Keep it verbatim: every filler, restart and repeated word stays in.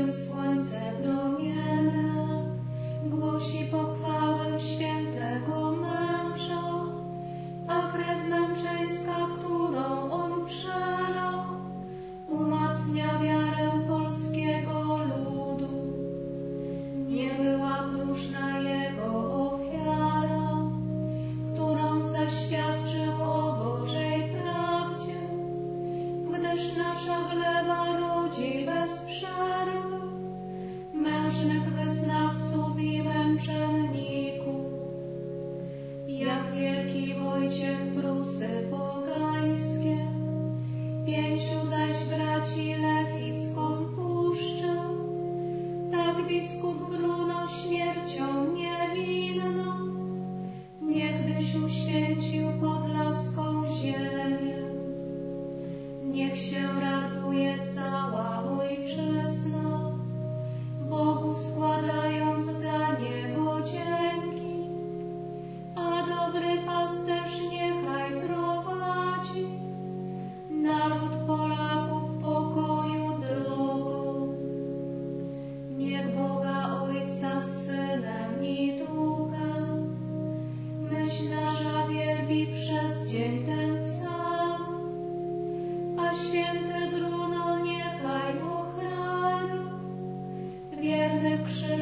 którym słońce promienne głosi pochwałę świętego męża, a krew męczeńska, którą on przelał, umacnia wiarę polskiego ludu. Nie była próżna jego ofiara, którą zaświadczył o Bożej prawdzie, gdyż nasza gleba rodzi bez przerwy mężnych wyznawców i męczenników. Jak wielki Wojciech Prusy pogańskie, pięciu zaś braci Lechicką puszczę, tak biskup Bruno śmiercią niewinną niegdyś uświęcił podlaską ziemię. Niech się raduje cała ojczyzna, Bogu składając za niego dzięki, a dobry pasterz niechaj prowadzi naród Polaków pokoju drogą. Niech Boga Ojca z Synem i Duchem myśl nasza wielbi przez dzień ten cały, a święty Bruno niechaj ochrani wierny krzyż